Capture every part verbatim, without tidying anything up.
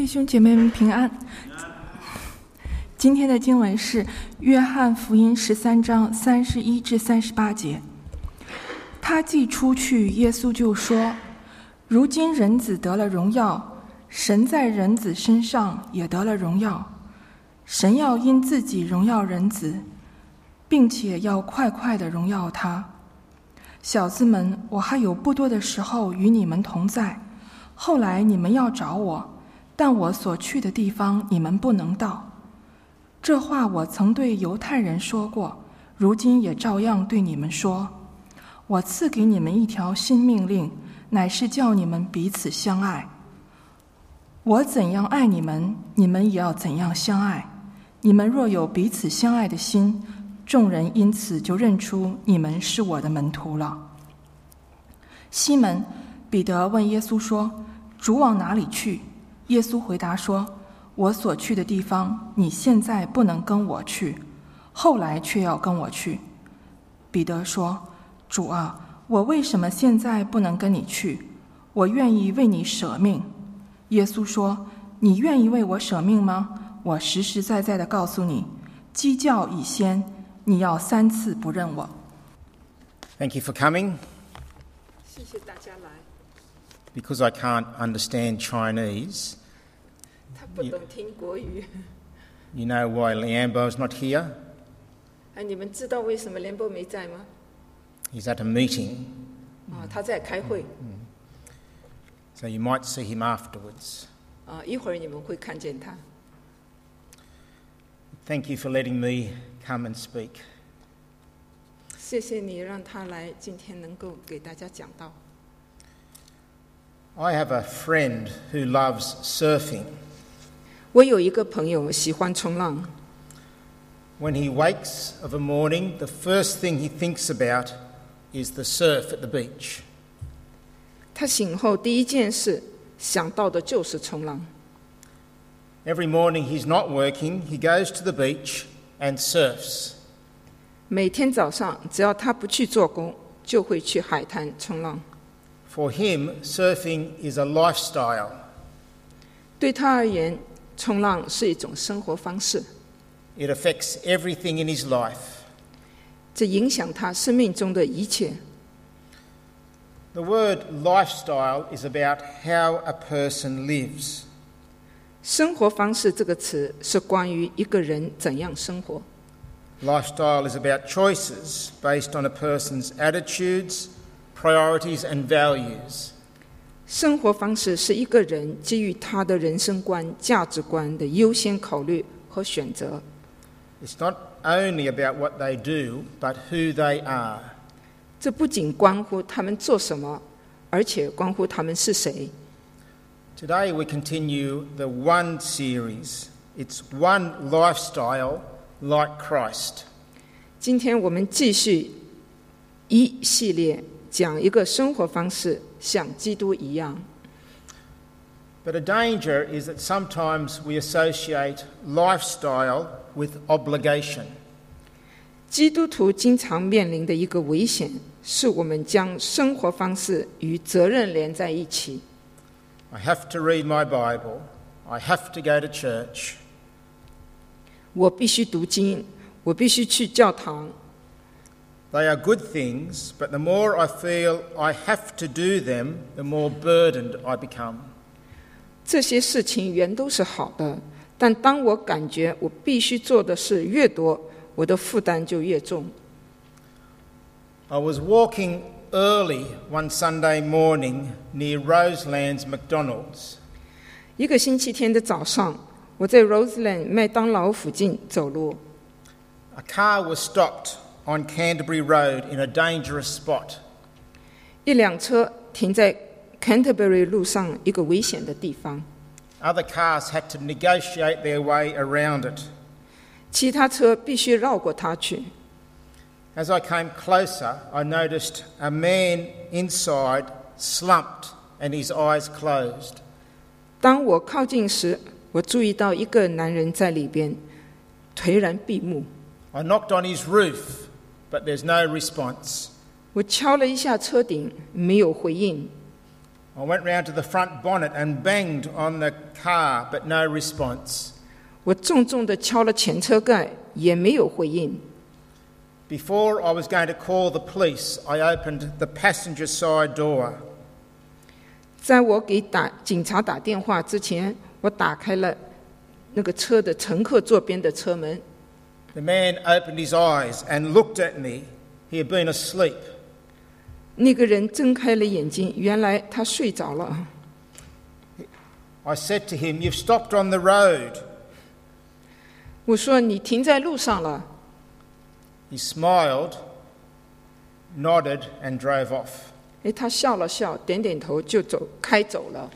弟兄姐妹们平安。今天的经文是约翰福音十三章三十一至三十八节。他既出去，耶稣就说：如今人子得了荣耀，神在人子身上也得了荣耀。神要因自己荣耀人子，并且要快快地荣耀他。小子们，我还有不多的时候与你们同在，后来你们要找我，但我所去的地方你们不能到。这话我曾对犹太人说过，如今也照样对你们说。我赐给你们一条新命令，乃是叫你们彼此相爱。我怎样爱你们，你们也要怎样相爱。你们若有彼此相爱的心，众人因此就认出你们是我的门徒了。西门彼得问耶稣说：主往哪里去？耶稣回答说：我所去的地方，你现在不能跟我去，后来却要跟我去。彼得说：主啊，我为什么现在不能跟你去？我愿意为你舍命。耶稣说：你愿意为我舍命吗？我实实在在地告诉你，鸡叫以先，你要三次不认我。 Thank you for coming. 谢谢大家来。 Because I can't understand Chinese, 他不懂听国语。 you know why Liambo's not here? 啊，你们知道为什么联波没在吗？ He's at a meeting. 啊，他在开会。 So you might see him afterwards. 啊，一会儿你们会看见他。 Thank you for letting me come and speak. 谢谢你让他来，今天能够给大家讲道。 I have a friend who loves surfing. 我有一个朋友喜欢冲浪。 When he wakes of a morning, the first thing he thinks about is the surf at the beach. 他醒后第一件事想到的就是冲浪。 Every morning he's not working, he goes to the beach and surfs. 每天早上只要他不去做工，就会去海滩冲浪。 For him, surfing is a lifestyle. 对他而言，冲浪是一种生活方式， It affects everything in his life. 这影响他生命中的一切。 The word lifestyle is about how a person lives. 生活方式这个词是关于一个人怎样生活。 Lifestyle is about choices based on a person's attitudes, priorities and values. 生活方式是一个人基于他的人生观、价值观的优先考虑和选择。 It's not only about what they do, but who they are. 这不仅关乎他们做什么，而且关乎他们是谁。 Today we continue the One series. It's one lifestyle like Christ. 今天我们继续一系列讲一个生活方式，像基督一样。 But a danger is that sometimes we associate lifestyle with obligation. 基督徒经常面临的一个危险，是我们将生活方式与责任连在一起。 I have to read my Bible. I have to go to church. 我必须读经，我必须去教堂。 They are good things, but the more I feel I have to do them, the more burdened I become. 这些事情原都是好的，但当我感觉我必须做的事越多，我的负担就越重。 I was walking early one Sunday morning near Roseland's McDonald's. 一个星期天的早上，我在 Roseland 麦当劳附近走路， A car was stopped on Canterbury Road in a dangerous spot. 一辆车停在 Canterbury 路上一个危险的地方， Other cars had to negotiate their way around it. 其他车必须绕过它去。 As I came closer, I noticed a man inside slumped and his eyes closed. 当我靠近时，我注意到一个男人在里边，颓然闭目。 I knocked on his roof, but there's no response. 我敲了一下车顶，没有回应。 I went round to the front bonnet and banged on the car, but no response. 我重重地敲了前车盖，也没有回应。 Before I was going to call the police, I opened the passenger side door. 在我给打警察打电话之前，我打开了那个车的乘客座边的车门。 The man opened his eyes and looked at me. He had been asleep. 那个人睁开了眼睛，原来他睡着了。 I said to him, "You've stopped on the road." 我说：“你停在路上了。” He smiled, nodded, and drove off. 诶，他笑了笑，点点头就走，开走了。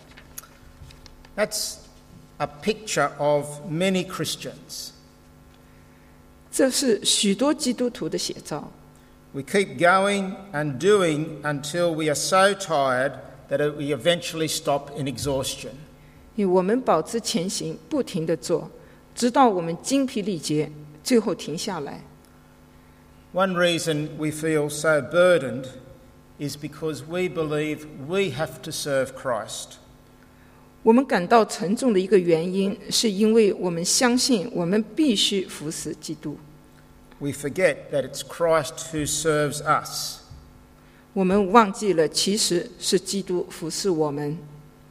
That's a picture of many Christians. 这是许多基督徒的写照。 We keep going and doing until we are so tired that we eventually stop in exhaustion. 因为我们保持前行，不停地做，直到我们精疲力竭，最后停下来。 One reason we feel so burdened is because we believe we have to serve Christ. 我们感到沉重的一个原因，是因为我们相信我们必须服侍基督。 We forget that it's Christ who serves us. 我们忘记了，其实是基督服侍我们。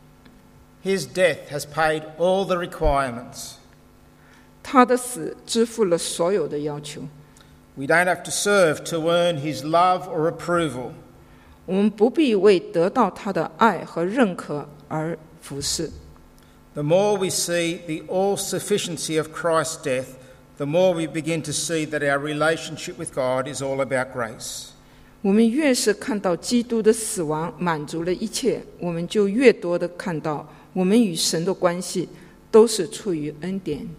His death has paid all the requirements. 他的死支付了所有的要求。 We don't have to serve to earn his love or approval. 我们不必为得到他的爱和认可而服侍。 The more we see the all-sufficiency of Christ's death, the more we begin to see that our relationship with God is all about grace. 我们越是看到基督的死亡满足了一切，我们就越多的看到我们与神的关系都是出于恩典。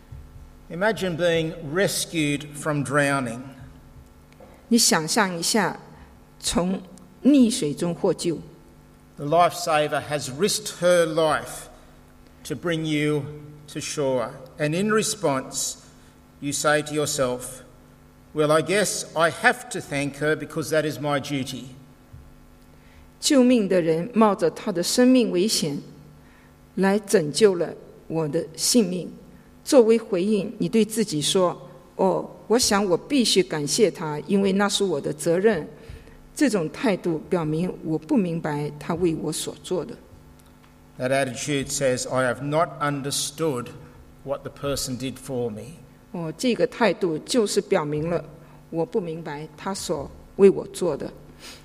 Imagine being rescued from drowning. 你想象一下，从溺水中获救。 The lifesaver has risked her life to bring you to shore. And in response, you say to yourself, "Well, I guess I have to thank her because that is my duty." 救命的人冒着他的生命危险来拯救了我的性命。作为回应，你对自己说：“哦，我想我必须感谢他，因为那是我的责任。”这种态度表明我不明白他为我所做的。 That attitude says, "I have not understood what the person did for me." 哦，这个态度就是表明了我不明白他所为我做的。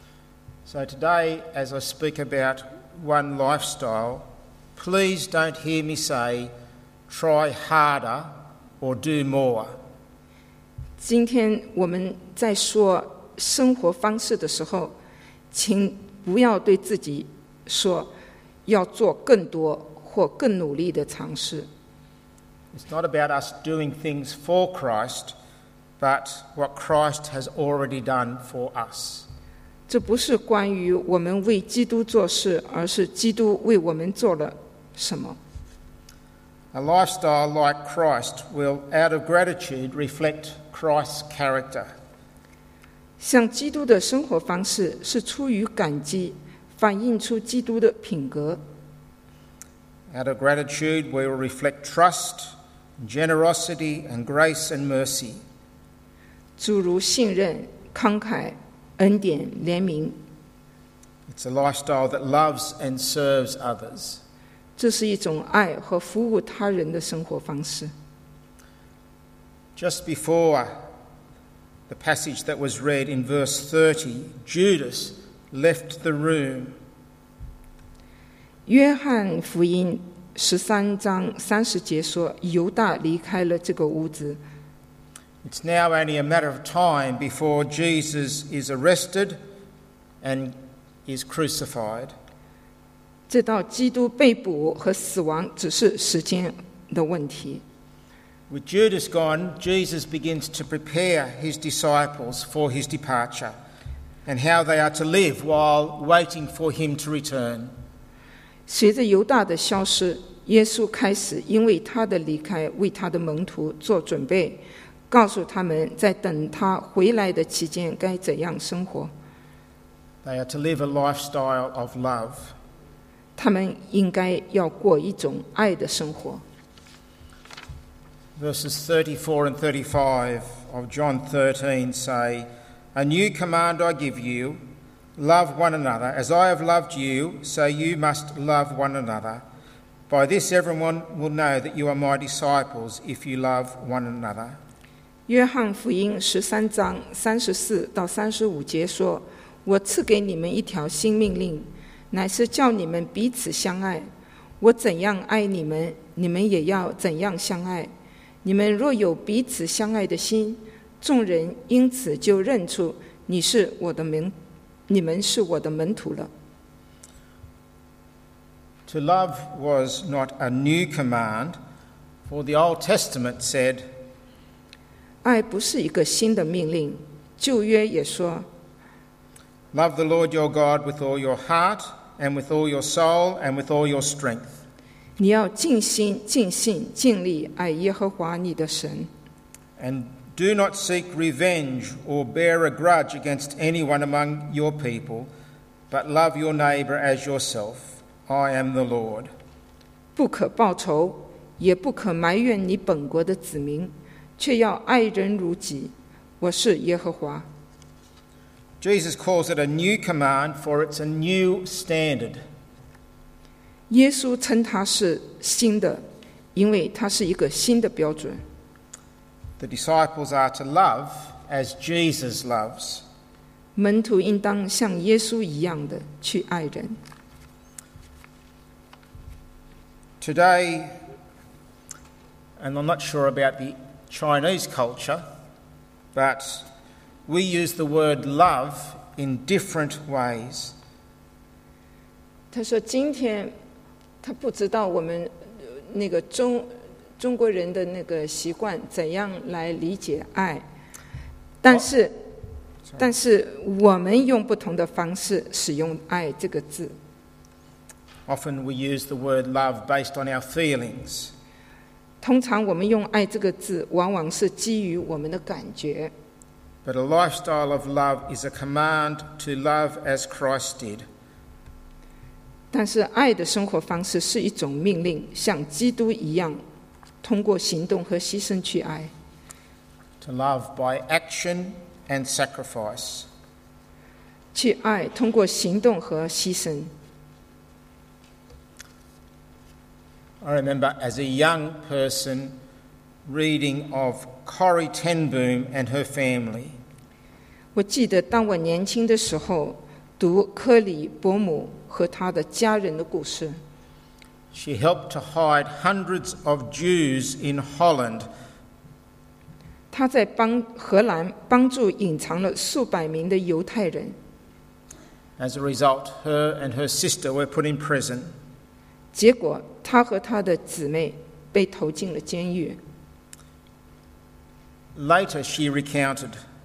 So today, as I speak about one lifestyle, please don't hear me say, "Try harder or do more." 今天我们在说生活方式的时候，请不要对自己说要做更多或更努力的尝试。 It's not about us doing things for Christ, but what Christ has already done for us. 这不是关于我们为基督做事，而是基督为我们做了什么。 A lifestyle like Christ will, out of gratitude, reflect Christ's character. 像基督的生活方式是出于感激，反映出基督的品格。 Out of gratitude, we will reflect trust, generosity, and grace and mercy. 诸如信任、慷慨、恩典、怜悯。 It's a lifestyle that loves and serves others. 这是一种爱和服务他人的生活方式。 Just before the passage that was read in verse thirty, Judas left the room. 约翰福音十三章三十节说，犹大离开了这个屋子。 It's now only a matter of time before Jesus is arrested and is crucified. 直到基督被捕和死亡只是时间的问题。 With Judas gone, Jesus begins to prepare his disciples for his departure and how they are to live while waiting for him to return. 随着犹大的消失，耶稣开始因为他的离开为他的门徒做准备，告诉他们在等他回来的期间该怎样生活。 They are to live a lifestyle of love. 他们应该要过一种爱的生活。 Verses thirty-four and thirty-five of John thirteen say, "A new command I give you, love one another. As I have loved you, so you must love one another. By this everyone will know that you are my disciples, if you love one another." 约翰福音十三章三十四到三十五节说：“我赐给你们一条新命令，乃是叫你们彼此相爱。我怎样爱你们，你们也要怎样相爱。你们若有彼此相爱的心，众人因此就认出你是我的门，你们是我的门徒了。” To love was not a new command, for the Old Testament said, 爱不是一个新的命令，旧约也说 "Love the Lord your God with all your heart, and with all your soul, and with all your strength." 你要尽心尽性尽力爱耶和华你的神。 And do not seek revenge or bear a grudge against anyone among your people, but love your neighbour as yourself. I am the Lord. 不可报仇，也不可埋怨你本国的子民，却要爱人如己。我是耶和华。 Jesus calls it a new command, for it's a new standard. 耶稣称它是新的，因为它是一个新的标准。 The disciples are to love as Jesus loves. 门徒应当像耶稣一样的去爱人。 Today, and I'm not sure about the Chinese culture, but we use the word love in different ways. 他说今天他不知道我们那个中中国人的那个习惯怎样来理解爱，但是、哦、但是我们用不同的方式使用爱这个字。 Often we use the word love based on our feelings. 通常我们用爱这个字往往是基于我们的感觉。 But a lifestyle of love is a command to love as Christ did. 但是爱的生活方式是一种命令，像基督一样，通过行动和牺牲去爱。 To love by action and sacrifice. 去爱，通过行动和牺牲。 I remember as a young person reading of Corrie ten Boom and her family. 我记得当我年轻的时候读科里伯姆和他的家人的故事。 She helped to hide hundreds of Jews in Holland. 他在帮荷兰帮助隐藏了数百名的犹太人。 As a result, her and her sister were put in prison. 结果他和他的姊妹被投进了监狱。 Later she recounted.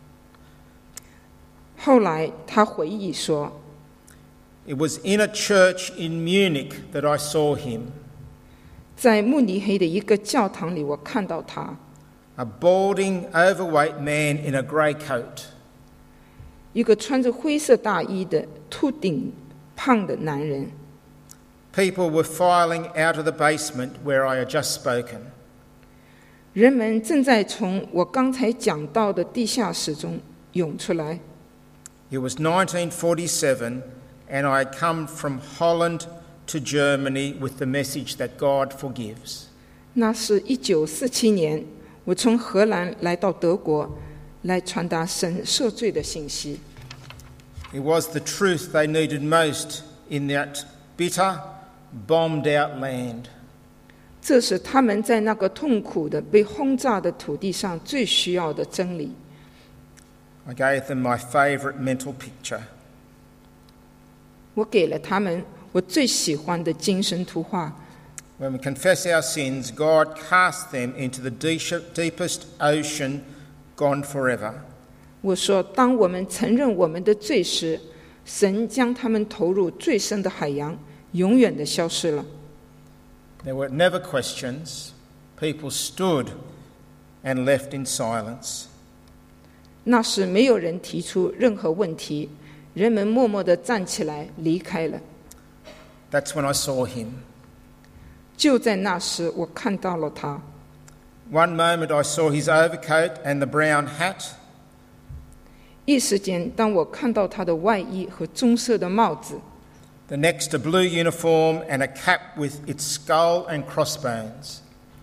后来他回忆说 It was in a church in Munich that I saw him. 在慕尼黑的一个教堂里，我看到他， A balding, overweight man in a grey coat. 一个穿着灰色大衣的秃顶胖的男人。 People were filing out of the basement where I had just spoken. 人们正在从我刚才讲到的地下室中涌出来。 It was nineteen forty-seven, and I had come from Holland to Germany with the message that God forgives. 那是一九四七年，我从荷兰来到德国，来传达神赦罪的信息。 It was the truth they needed most in that bitter, bombed-out land. 这是他们在那个痛苦的被轰炸的土地上最需要的真理。 I gave them my favourite mental picture. 我给了他们我最喜欢的精神图画。 When we confess our sins, God casts them into the deepest ocean, gone forever. 我说，当我们承认我们的罪时，神将他们投入最深的海洋，永远的消失了。 There were never questions. People stood and left in silence. 那时没有人提出任何问题，人们默默地站起来离开了。 That's when I saw him. 就在那时，我看到了他。 One moment I saw his overcoat and the brown hat. 一时间，当我看到他的外衣和棕色的帽子， The next a blue uniform and a cap with its skull and crossbones.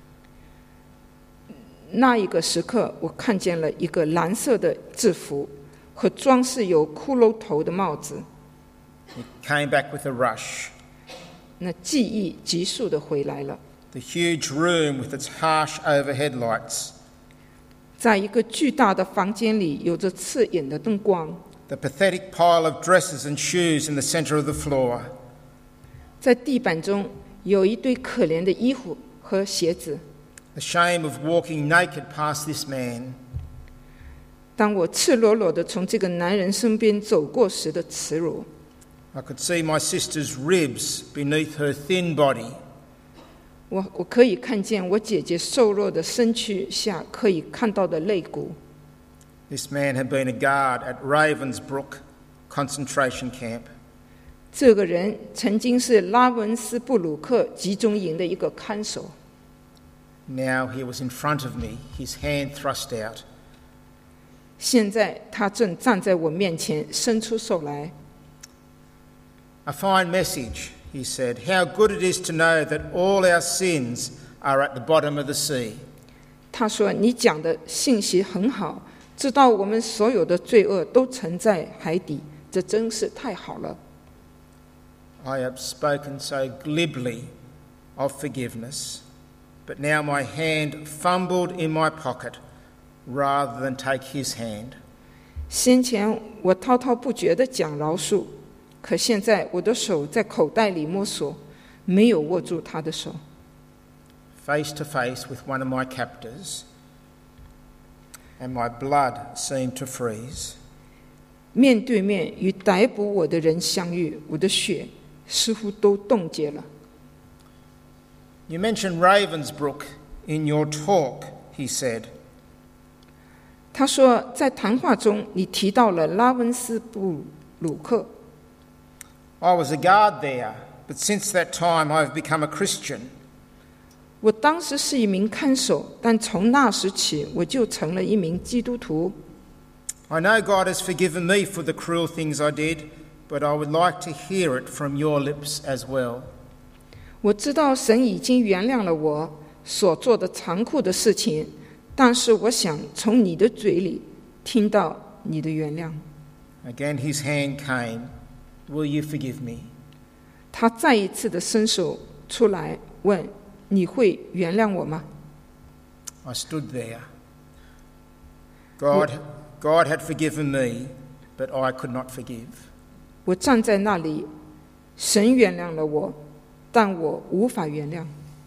那一个时刻，我看见了一个蓝色的制服和装饰有骷髅头的帽子。 It came back with a rush. 那记忆急速地回来了。 The huge room with its harsh overhead lights. 在一个巨大的房间里，有着刺眼的灯光。 The pathetic pile of dresses and shoes in the centre of the floor. 在地板中有一堆可怜的衣服和鞋子。 The shame of walking naked past this man. 当我赤裸裸地从这个男人身边走过时的耻辱。 I could see my sister's ribs beneath her thin body. 我我可以看见我姐姐瘦弱的身躯下可以看到的肋骨。 This man had been a guard at Ravensbrück concentration camp. 这个人曾经是拉文斯布鲁克集中营的一个看守。 Now he was in front of me, his hand thrust out. 现在他正站在我面前，伸出手来。 A fine message, he said. How good it is to know that all our sins are at the bottom of the sea. 他说：“你讲的信息很好，知道我们所有的罪恶都沉在海底，这真是太好了。” I have spoken so glibly of forgiveness, but now my hand fumbled in my pocket rather than take his hand. 先前我滔滔不绝地讲饶恕，可现在我的手在口袋里摸索，没有握住他的手。 Face to face with one of my captors, and my blood seemed to freeze. 面对面与逮捕我的人相遇，我的血似乎都冻结了。 You mentioned Ravensbrück in your talk, he said. 他说，在谈话中你提到了拉文斯布鲁克。 I was a guard there, but since that time I have become a Christian. 我当时是一名看守，但从那时起我就成了一名基督徒。 I know God has forgiven me for the cruel things I did, but I would like to hear it from your lips as well. 我知道神已经原谅了我所做的残酷的事情，但是我想从你的嘴里听到你的原谅。 Again his hand came. Will you forgive me? 他再一次的伸手出来问：你会原谅我吗？ I stood there. God, God had forgiven me, but I could not forgive. 我站在那里，神原谅了我，但我无法原谅。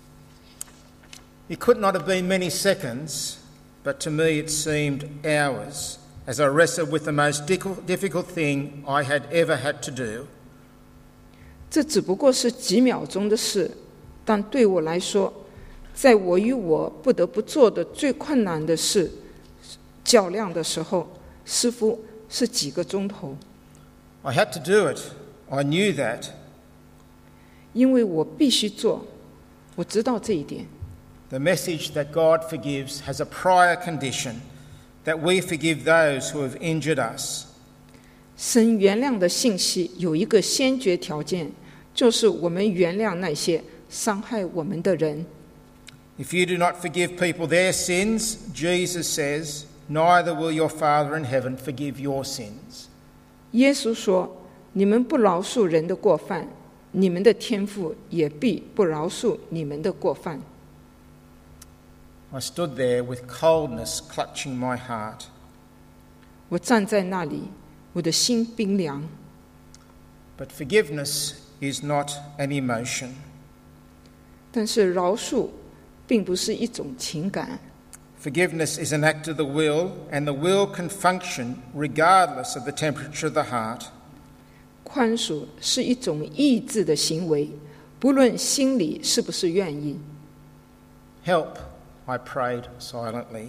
It could not have been many seconds, but to me it seemed hours as I wrestled with the most difficult thing I had ever had to do. 这只不过是几秒钟的事，但对我来说，在我与我不得不做的最困难的事较量的时候，似乎是几个钟头。 I had to do it. I knew that. 因为我必须做，我知道这一点。 The message that God forgives has a prior condition, that we forgive those who have injured us. 神原谅的信息有一个先决条件，就是我们原谅那些伤害我们的人。 If you do not forgive people their sins, Jesus says, neither will your Father in heaven forgive your sins. 耶稣说：“你们不饶恕人的过犯，你们的天父也必不饶恕你们的过犯。” I stood there with coldness clutching my heart. 我站在那里，我的心冰凉。 But forgiveness is not an emotion. 但是饶恕并不是一种情感。 Forgiveness is an act of the will, and the will can function regardless of the temperature of the heart. 宽恕是一种意志的行为，不论心里是不是愿意。 Help, I prayed silently.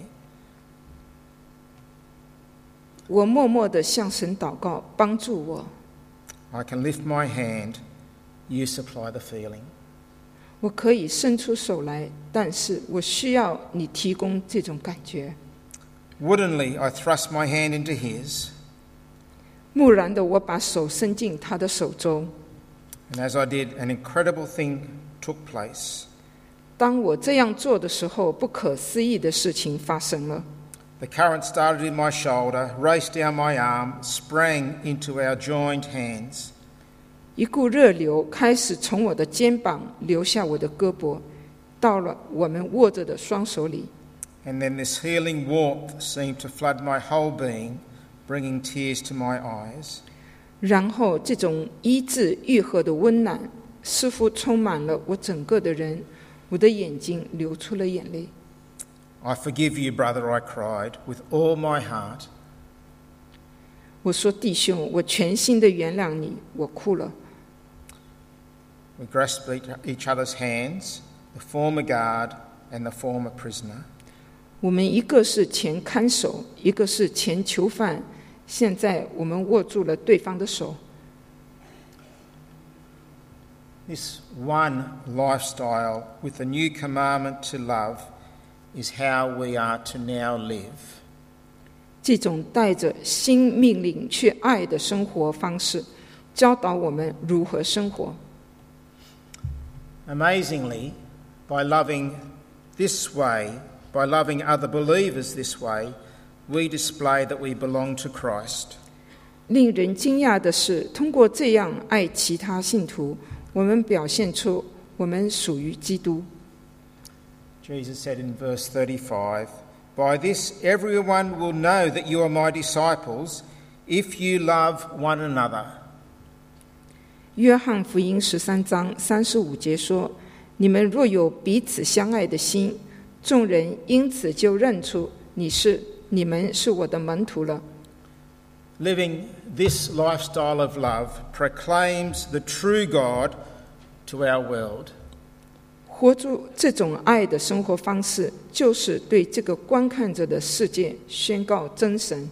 我默默地向神祷告，帮助我。 I can lift my hand, you supply the feeling. 我可以伸出手来，但是我需要你提供这种感觉。 Woodenly, I thrust my hand into his. 木然的，我把手伸进他的手中。 And as I did, an incredible thing took place. 当我这样做的时候，不可思议的事情发生了。 The current started in my shoulder, raced down my arm, sprang into our joined hands. 一股热流开始从我的肩膀流下我的胳膊，到了我们握着的双手里。 And then this healing warmth seemed to flood my whole being, bringing tears to my eyes. 然后这种医治愈合的温暖似乎充满了我整个的人，我的眼睛流出了眼泪。 I forgive you, brother, I cried, with all my heart. 我说弟兄，我全心的原谅你，我哭了。 We grasped each other's hands, the former guard and the former prisoner. 我们一个是前看守，一个是前囚犯，现在我们握住了对方的手。 This one lifestyle with the new commandment to love is how we are to now live. 这种带着新命令去爱的生活方式，教导我们如何生活。 Amazingly, by loving this way, by loving other believers this way, we display that we belong to Christ. 令人惊讶的是，通过这样爱其他信徒，我们表现出我们属于基督。 Jesus said in verse thirty-five, "By this everyone will know that you are my disciples, if you love one another." 约翰福音十三章三十五节说：“你们若有彼此相爱的心，众人因此就认出你是你们是我的门徒了。” Living this lifestyle of love proclaims the true God to our world. 活出这种爱的生活方式，就是对这个观看着的世界宣告真神。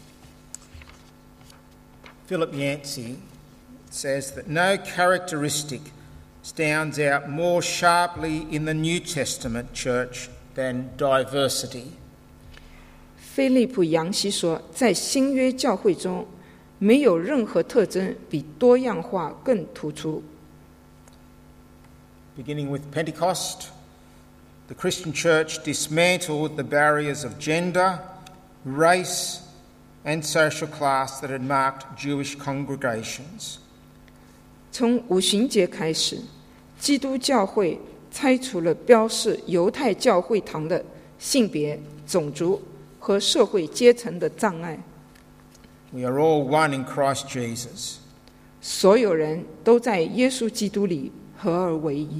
Philip Yancey says that no characteristic stands out more sharply in the New Testament church than diversity. 菲利普·杨希说，在新约教会中，没有任何特征比多样化更突出。 Beginning with Pentecost, the Christian church dismantled the barriers of gender, race, and social class that had marked Jewish congregations. 从五旬节开始，基督教会拆除了标示犹太教会堂的性别、种族和社会阶层的障碍。 We are all one in Christ Jesus. 所有人都在耶稣基督里合而为一。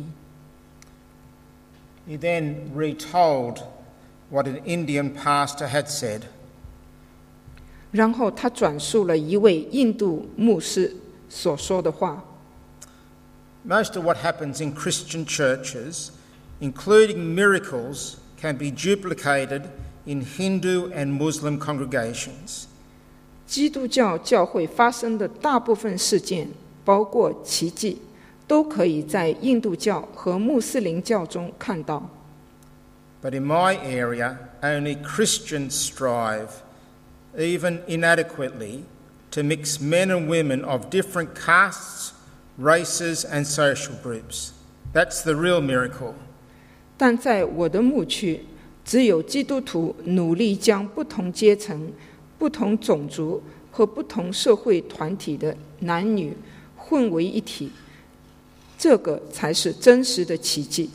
He then retold what an Indian pastor had said. 然后他转述了一位印度牧师所说的话。 Most of what happens in Christian churches, including miracles, can be duplicated in Hindu and Muslim congregations. 基督教教会发生的大部分事件，包括奇迹，都可以在印度教和穆斯林教中看到。 But in my area, only Christians strive, even inadequately, to mix men and women of different castes, races and social groups. That's the real miracle. 但在我的牧区，只有基督徒努力将不同阶层、不同种族和不同社会团体的男女混为一体，这个才是真实的奇迹。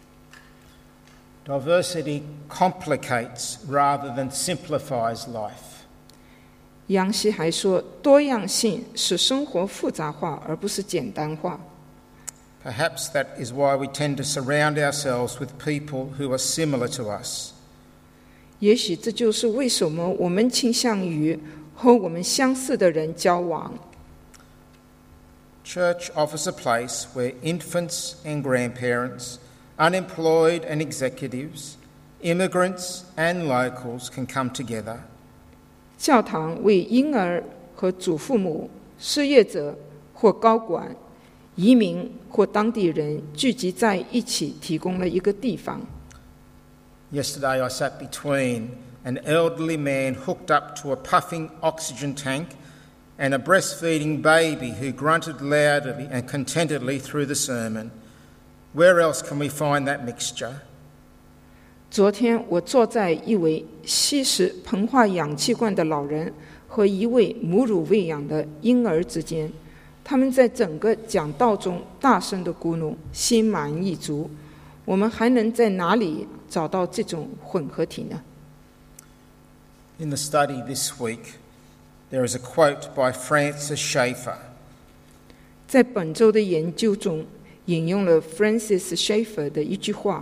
Diversity complicates rather than simplifies life. 杨希还说，多样性使生活复杂化，而不是简单化。 Perhaps that is why we tend to surround ourselves with people who are similar to us. 也许这就是为什么我们倾向于和我们相似的人交往。 Church offers a place where infants and grandparents, unemployed and executives, immigrants and locals can come together. 教堂为婴儿和祖父母、失业者或高管、 移民或当地人聚集在一起提供了一个地方。 Yesterday I sat between an elderly man hooked up to a puffing oxygen tank and a breastfeeding baby who grunted loudly and contentedly through the sermon. Where else can we find that mixture? 昨天我坐在一位吸食膨化氧气罐的老人和一位母乳喂养的婴儿之间，他们在整个讲道中大声地咕哝，心满意足。我们还能在哪里找到这种混合体呢？ In the study this week, there is a quote by Francis Schaeffer. 在本周的研究中，引用了 Francis Schaeffer 的一句话。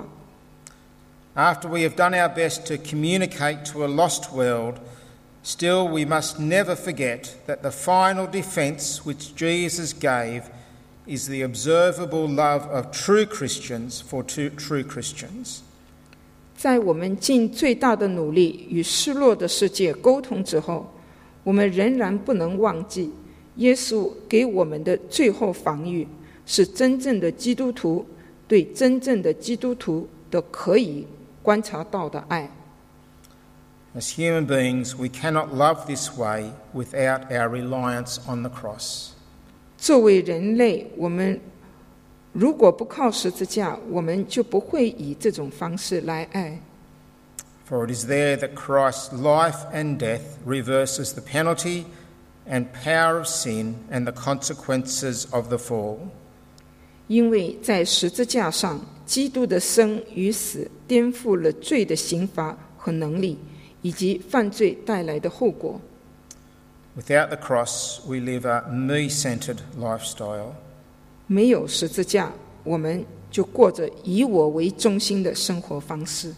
After we have done our best to communicate to a lost world, still we must never forget that the final defence which Jesus gave is the observable love of true Christians for true Christians. 在我们尽最大的努力与失落的世界沟通之后，我们仍然不能忘记耶稣给我们的最后防御是真正的基督徒对真正的基督徒的可以观察到的爱。 As human beings, we cannot love this way without our reliance on the cross. 作为人类，我们如果不靠十字架，我们就不会以这种方式来爱。 For it is there that Christ's life and death reverses the penalty and power of sin and the consequences of the fall. 因为在十字架上，基督的生与死颠覆了罪的刑罚和能力，以及犯罪带来的后果。 Without the cross, we live a me-centered lifestyle. 没有十字架，我们就过着以我为中心的生活方式。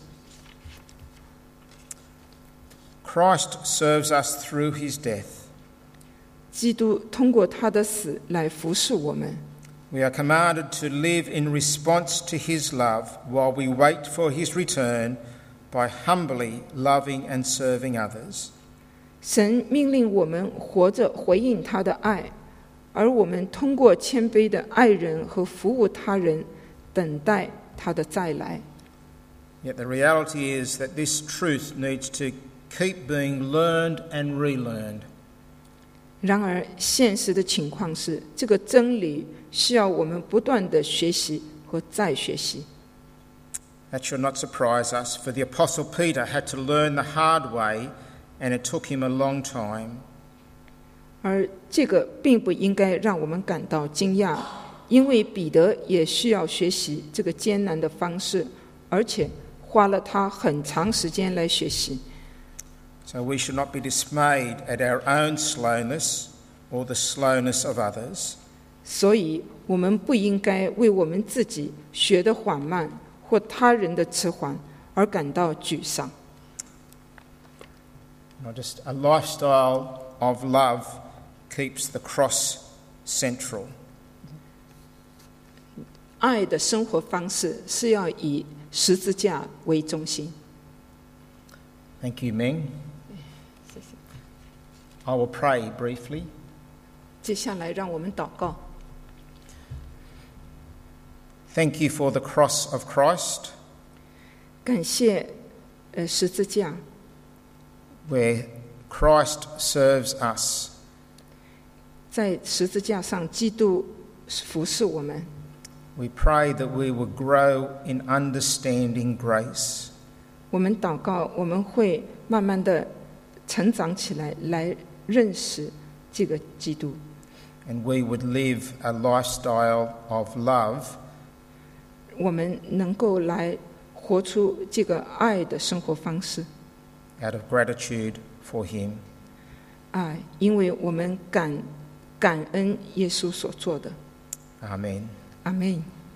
Christ serves us through his death. 基督通过他的死来服侍我们。 We are commanded to live in response to his love while we wait for his return by humbly loving and serving others. 神命令我们活着回应他的爱，而我们通过谦卑的爱人和服务他人，等待他的再来。 Yet the reality is that this truth needs to keep being learned and relearned. 然而现实的情况是，这个真理需要我们不断的学习和再学习。 That should not surprise us, for the Apostle Peter had to learn the hard way, and it took him a long time. 而这个并不应该让我们感到惊讶，因为彼得也需要学习这个艰难的方式，而且花了他很长时间来学习。 So we should not be dismayed at our own slowness or the slowness of others. 所以我们不应该为我们自己学得缓慢或他人的迟缓而感到沮丧。 Not just a lifestyle of love keeps the cross central. 爱的生活方式是要以十字架为中心。 Thank you, Ming. I will pray briefly. 接下来让我们祷告。 Thank you for the cross of Christ, 感谢呃十字架， where Christ serves us. 在十字架上，基督服侍我们。 We pray that we will grow in understanding grace. 我们祷告，我们会慢慢的成长起来，来认识这个基督。 And we would live a lifestyle of love, 我们能够来活出这个爱的生活方式。 out of gratitude for him. 爱，因为我们感感恩耶稣所做的。 Amen. 阿们。